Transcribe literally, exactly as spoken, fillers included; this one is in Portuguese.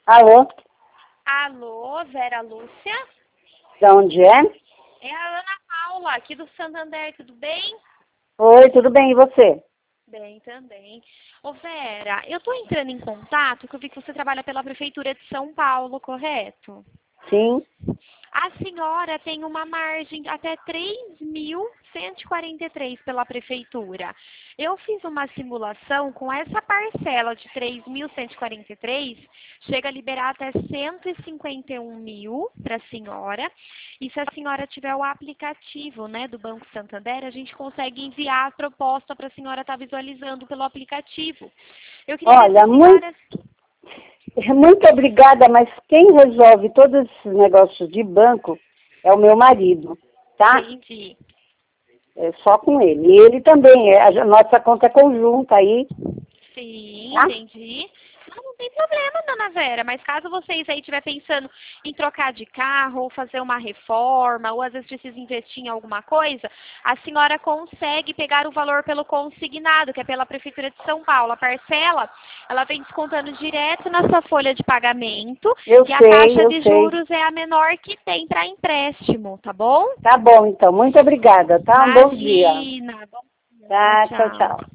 Alô? Alô, Vera Lúcia? De onde é? É a Ana Paula, aqui do Santander, tudo bem? Oi, tudo bem, e você? Bem também. Ô Vera, eu tô entrando em contato porque eu vi que você trabalha pela Prefeitura de São Paulo, correto? Sim. A senhora tem uma margem até três mil cento e quarenta e três pela Prefeitura. Eu fiz uma simulação com essa parcela de três mil cento e quarenta e três, chega a liberar até cento e cinquenta e um mil para a senhora. E se a senhora tiver o aplicativo, né, do Banco Santander, a gente consegue enviar a proposta para a senhora estar visualizando pelo aplicativo. Eu queria ver se Olha, a muito, senhora... muito obrigada, mas quem resolve todos esses negócios de banco é o meu marido, tá? Entendi. É só com ele. E ele também, é, a nossa conta é conjunta aí, Sim, tá? entendi. Não, não tem problema, dona Vera, mas caso vocês aí estiver pensando em trocar de carro, ou fazer uma reforma, ou às vezes precisa investir em alguma coisa, a senhora consegue pegar o valor pelo consignado, que é pela Prefeitura de São Paulo. A parcela, ela vem descontando direto na sua folha de pagamento, Eu e a sei, taxa eu de sei. juros é a menor que tem para empréstimo, tá bom? Tá bom, então. Muito obrigada, tá? Um bom dia. Imagina. Bom dia, Tá, tchau, tchau. tchau.